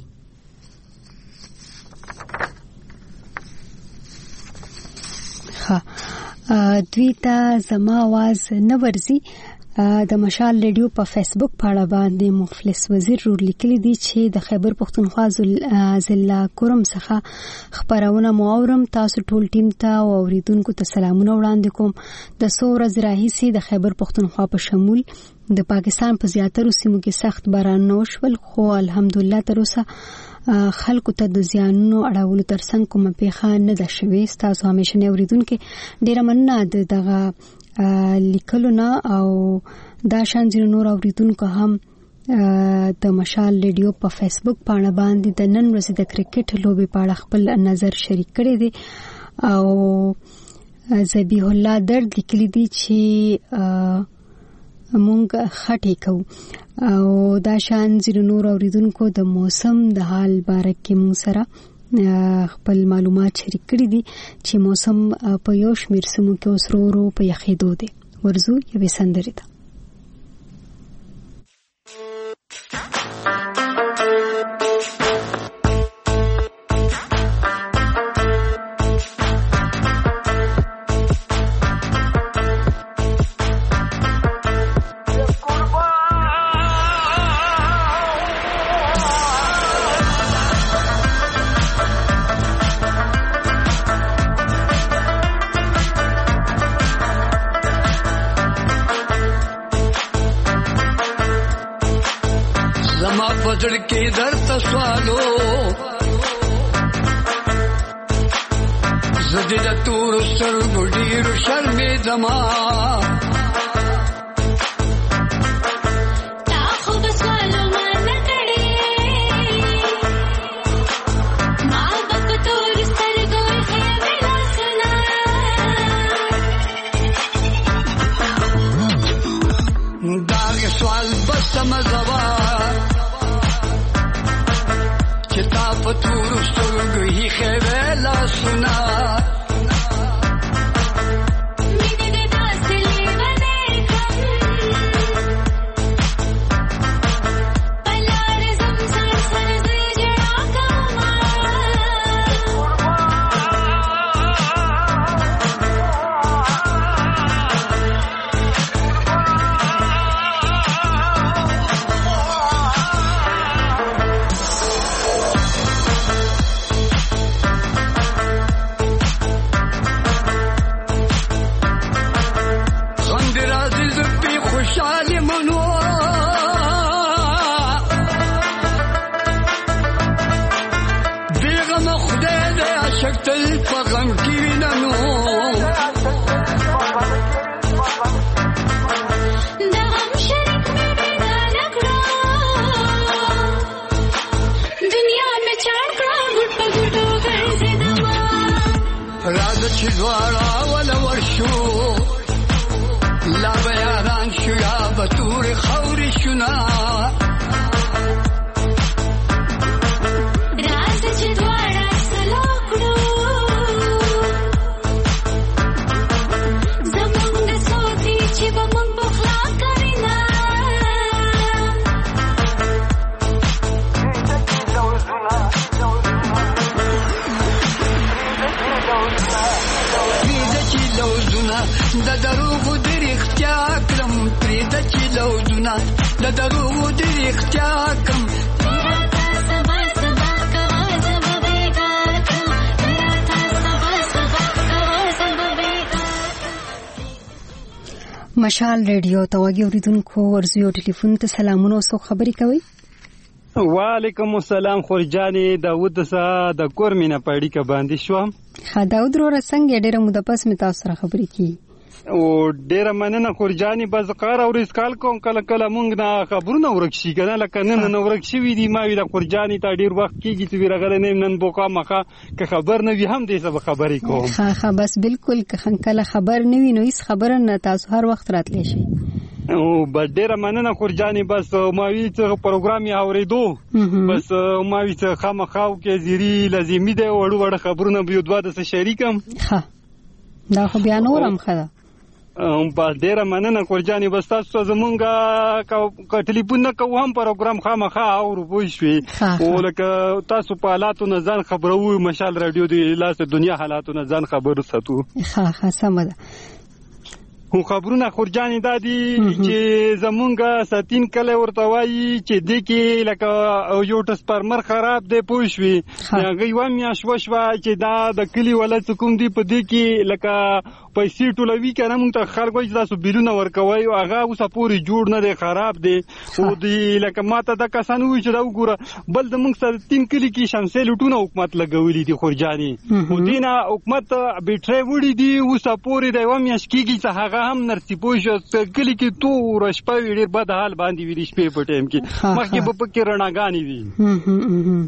دوی ته زما आवाज نه ورزي. د مشال ریډیو په فیسبوک پاڼه باندې مفلس وزیر رور لیکلي دي چې د خیبر پښتونخوا ضلع کورم څخه خبرونه مورم. تاسو ټول ټیم ته او اوریدونکو ته سلامونه وړاندې کوم. د څو ورځې راهیسې د خیبر پښتونخوا په شمول د پاکستان په زیاترو سیمو کې سخت باران نوشول، خو الحمدلله تر اوسه خلکو ته د زیانونو اړولو ترڅنګ کومه پیښه نه ده شوې. تاسو همیشه نه اوریدونکو ډیره مننه دغه لیکلو نه او دا شان ځینو نور اوریدونکو هم د مشال ریډیو په فیسبوک پاڼه باندې د نن ورځې د کرکټ لوبي په اړه خپل نظر شریک کړی دی او زبیح الله درد لیکلی دی چې مونږ خټې کوو او دا شان ځینو نور اوریدونکو د موسم د حال باره کې مونږ سره خپل معلومات شریک کړي دي چې موسم په یو شمېر سیمو کې اوس ورو ورو په یخېدو دی. ورځو یوې سندرې ته. बजड़ के दर तस्वालो जदीद तूर सर गुडीर शर्मे जमा ताखो बसवालो मन करे मां बक तूर सर गोय है मेरा सुना दाग सवाल बस समझवा فتور سترګې خېلا سنا مینه د داسلې باندې کوم پلار زمزم سر زړه کوما شکل پغم کی ویننو دا هم شریک مې نکړو دنیا مې چاړ کړو ګټ ګټو ګرځې دما راز چې دواړه ول ورشو لا بیان شو یا بتور خوري شنا د دروغ د رښتیا کړم پرې د چلوونه د دروغ د رښتیا کړم مشال ریډیو ته وګورئ اوریدونکو ورزيو ټلیفون ته سلامونه او خبرې کوي. وعلیکم السلام خورجانې داوود صاحب د کورمینه پړی کا باندې شوم. داوود ورو څنګه ډېر موده پس می تاسو سره خبرې کی او ډېر مننه خورجانې بزقار او ریسکال کوم کله کله مونږ نه خبرونه ورکشي کنه لکه نن ورکشي وی دي ما وی د خورجانې ته ډېر وخت کیږي چې ورغله نن بوکا مخه که خبر نه وي هم دې سبا خبرې کوم. ها بس بالکل که کله خبر نه وي نو هیڅ خبره نه تاسو هر وخت راتلی شي. او ډیره مننه خورجانې. بس ماوی څه پروګرام یې اورېدو، بس ماوی څه خامخاو کې زیری لازمي دی، وړو خبرونه به یو دوه د شریکم. ها دا خو بیا نورم خدا بس ډیره مننه خورجانې. بس تاسو زمونږ ټلیفون نه کوو هم پروګرام خامخا اورو پوه شوې، او لکه تاسو په حالاتو نه ځان خبروو، مشال رادیو د لاس دنیا حالاتو نه ځان خبر ساتو. ها سمه ده. خو خبرونه خورجانې دا دي چې زمونږ ساتین کله ورته وایي چې دې کې لکه یو ټرانسفارمر خراب دی پوه شوې، هغه یوه میاشت وشوه چې دا د کلي ولایت کوم دی په دې کې لکه پیسې ټولوي که نه، موږ ته خلک وایي چې تاسو بیلونه ورکوئ، هغه اوسه پورې جوړ نه دی، خراب دی. خو لکه ما ته دا کسان ووایي چې دا وګوره بل زموږ ساتین کلي کې شمسي لوټونه حکومت لګولي دي خورجانې، خو دې نه حکومت بیټرۍ وړي دي، اوسه پورې د یوه میاشت کېږي چې هغه هم نرسي پوه شوه. کلي کې توره شپه وي، ډېر بد حال باندې وي د شپې په ټایم کې، مخکې به پکې رڼاګانې وي.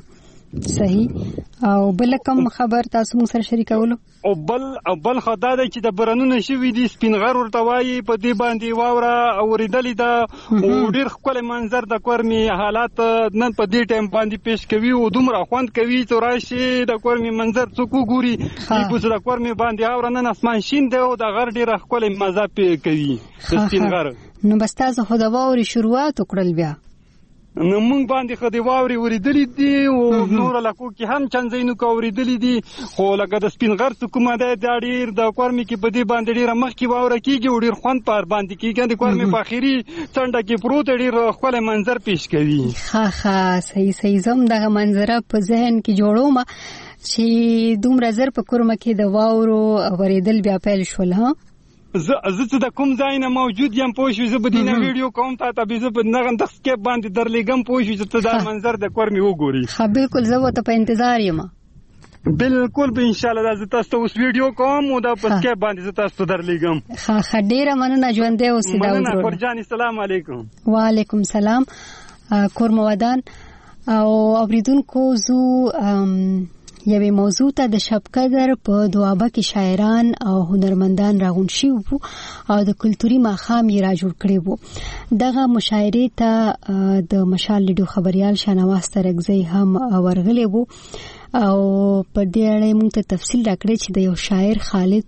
صحیح. او بل کوم خبر تاسو موږ سره شریکولو؟ او بل خدا دی چې د برنونه شوي دي، سپین غر ورته وایي، په دې باندې واوره اورېدلې ده، او ډېر ښکلی منظر د کورمې حالات نن په دې ټایم باندې پیش کوي، او دومره خوند کوي چې راشي د کورمې منظر څوک وګوري چې د کورمې باندې واوره نن اسمان شین دی، او د غر ډېره ښکلی مزه کوي د سپین غر. نو بس تاسو خو د واورې شروعات وکړل بیا؟ نو موږ باندې خو د واورې اورېدلې دي، او نور علاقو کې هم چند ځایونو کې اورېدلې دي، خو لکه د سپین غر څه کومه دی دا ډېر د کورمې کې په دې باندې ډېره مخکې واوره کېږي، او ډېر خوند په باندې کېږي، د کورمې په اخري څنډه کې پروت ډېر ښکلی منظر پیش کوي. ښه صحیح. زم دغه منظره په ذهن کې جوړوم چې دومره زر په کورمه کې د واورو اورېدل بیا پیل شول. ها زه چې د کوم ځای نه موجود یم پوه شوې، زه به دې نه ویډیو کوم ته به زه په دغه سکیپ باندې درلیږم پوه شوې چې ته دا منظر د کورمې وګورې. ښه بالکل، زه ورته په انتظار یم. بالکل به انشاءالله زه تاسو ته اوس ویډیو کوم، او دا په سکیپ باندې زه تاسو ته درلیږم. ښه ډېره مننه، ژوندی اوسې. مننه خورجانې، سلام علیکم. وعلیکم سلام. کورمه ودان او اوریدونکو، زو یوې موضوع ته د شب قدر په دوابه کې شاعران او هنرمندان راغون شوي وو، او د کلتوري ماښام یې را جوړ کړی وو. دغه مشاعرې ته د مشال ریډیو خبریال شاهنواز ترکزی هم ورغلی وو، او په دې اړه موږ ته تفصیل راکړی چې د یو شاعر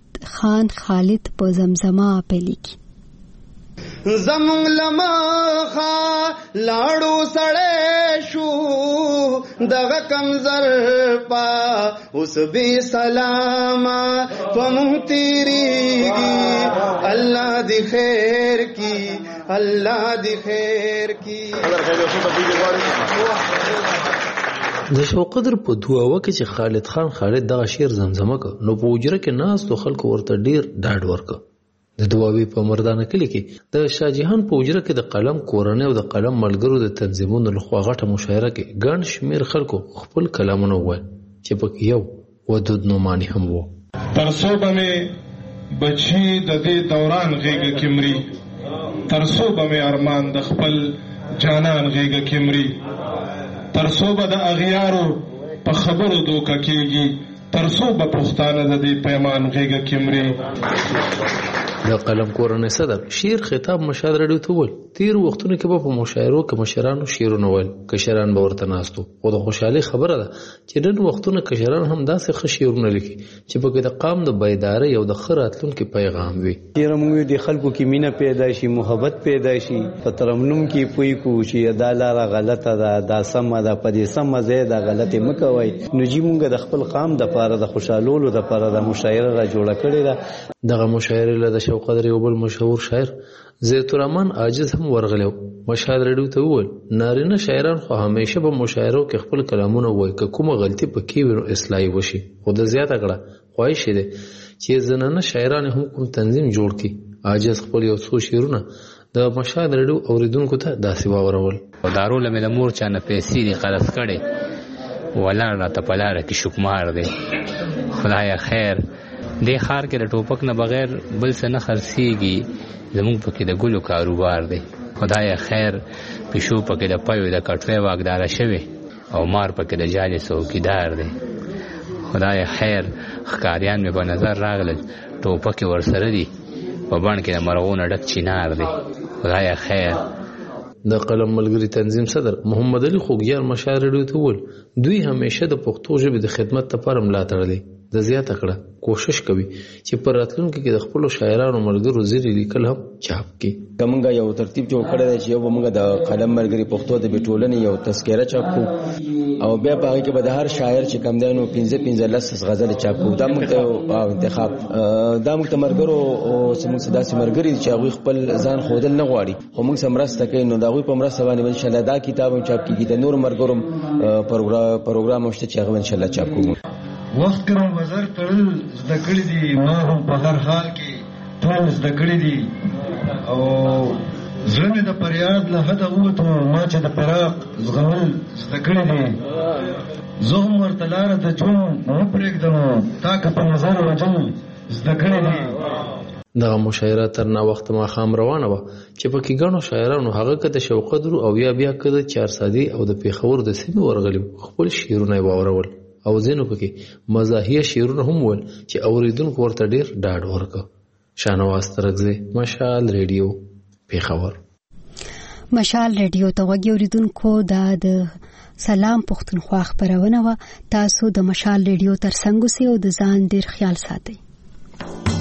خالد په زمزمه پیلیږي. زمونږ لمخه لاړو سړی شو دغه کمزر پا اوس بی سلاما پمونږ تیریږي، الله دی خیر کی، الله دی خیر کی. د شو قدر په دواوه کې چې خالد دغه شعر زمزمه که، نو په حجره کې ناستو خلکو ورته ډیر ډاډ ورکه. د دواوی په مردانه کلی کې د شاهجهان په حجره کې د قلم کورنۍ او د قلم ملګرو د تنظیمونو لخوا غټه مشاعره کې ګڼ شمیر خلکو خپل کلامونه وویل، چې پکې یو ودود نعماني هم و. ترڅو به مې بچي د دې دوران غېږه کې مري، ترڅو به مې ارمان د خپل جانان غېږه کې مري، ترڅو به د اغیارو په خبرو دوکه کېږي، ترڅو به پښتانه د دې پیمان غېږه کې مري. د قلم کورنۍ صدر شعر خطاب مشال رادیو ته وویل، تیر وختونو کې به په مشاعرو کې مشرانو شعرونه ویل، کشران به ورته ناستو، خو د خوشحالۍ خبره ده چې نن وختونه کشران هم داسې ښه شعرونه لیکي چې پکې د قام د بیدارۍ او د ښه راتلونکي پیغام وي. چېرې موږ د خلکو کې مینه پیدا شي، محبت پیدا شي، په ترنم کې پوه کړو چې دا لاره غلطه ده، دا سمه ده، په دې سمه ځای دا غلطې مه کوئ. نو جی موږ د خپل قام دپاره د خوشحالولو دپاره دا مشاعره را جوړه کړې ده. دغه مشاعرې له د شو قدر یو بل مشهور شاعر زیت الرحمن عاجز هم ورغلی. مشال رادیو ته وویل، نارینه شاعران خو همیشه په مشاعرو کې خپل کلامونه وایي، که کومه غلطي پکې وي نو اصلاحي وشي، خو د زیاته کړه خواهش دی چې زنانه شاعران هم کوم تنظیم جوړ کړي. عاجز خپل یو څو شعرونه د مشال رادیو اوریدونکو ته داسې واورول. دارو لمه د مور چا نه پیسې دي قرض کړي، ولاړ راته په لاره کې شکمار دی، خدای خیر. دې ښار کې د ټوپک نه بغیر بل څه نه خرڅېږي، زموږ پکې د ګلو کاروبار دی، خدای خیر. پیشو پکې د پایو د کټوۍ واګداره شوې، او مار پکې د جالې څوکیدار دی، خدای خیر. ښکاریان مې په نظر راغلل، ټوپک ورسره دي، په بڼ کې د مرغونو ډک چینار دی، خدای خیر. د قلم ملګری تنظیم صدر محمد علي خوګیار مشال رادیو ته وویل دوی همیشه د پښتو ژبې د خدمت لپاره ملاتړ لري. د زیاته کړه کوشش کوي چې پر راتلونکي کې د خپل شاعرانو ملګرو زیری لیکل هم چاپ کړي. کومه یو ترتیب جوړ کړی دی چې یو موږ د قلم ملګری پښتو د ټولنې یو تذکره چاپ کوو او بیا په هغه کې به د هر شاعر چې کم دی نو 15 غزل چاپ کوو. دا موږ ته انتخاب دا موږ ته مرګرو او سمون صدا سي مرګري چې هغه خپل ځان خودل نه غواړي خو موږ سمرسته کوي نو دا غوي په مرسته باندې ان شاء الله دا کتاب هم چاپ کیږي. د نور مرګرو پروګرام شته چې هغه ان شاء الله چاپ کوو. وخت کرم وزر تړل زده کړی دي ما هم په هر حال کې ټول زده کړی دي او زړه مې د پریاد له حده ووتو ما چې د فراق زغمل زده کړی دي زه هم ورته لاره د ژوند نه پرېږدم تا که په نظر وجل زده کړی دي. دغه مشاعره تر نا وخت ماښام روانه وه چې پکې ګڼو شاعرانو هغه که د شوقدرو او بیا که د چارسادي او د پېښور د سیمې ورغلي خپل شعرونه یې واورول او ځینو پکې مزاحیه شعرونه هم ول چې اوریدونکو ورته ډېر ډاډ ورکړ. شاهنواز ترکزی مشال ریډیو پېښور. مشال ریډیو ته غوږ اوریدونکو د سلام پښتونخوا خبرونه و. تاسو د مشال ریډیو ترڅنګ اوسئ او د ځان ډېر خیال ساتئ.